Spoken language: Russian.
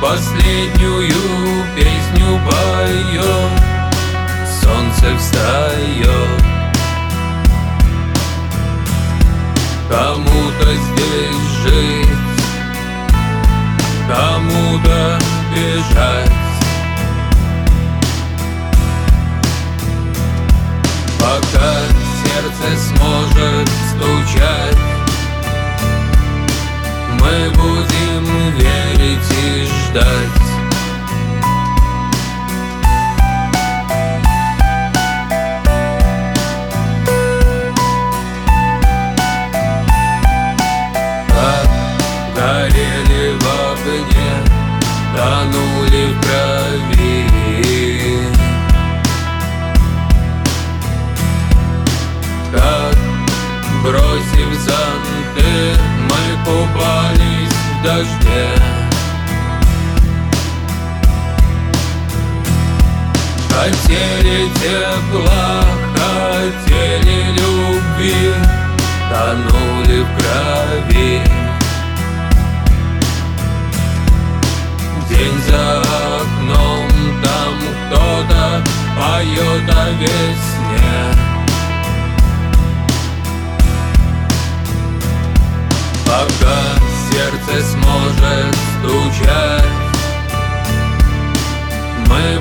последнюю песню поет, солнце встает. Кому-то здесь жить, кому-то бежать. Пока сердце сможет стучать, мы будем верить и ждать. Как горели в огне, тонули в крови. Как, бросив зонты, мы купались в дожде. Хотели тепла, хотели любви, тонули в крови. День за окном, там кто-то поет о весне. Пока сердце сможет стучать, мы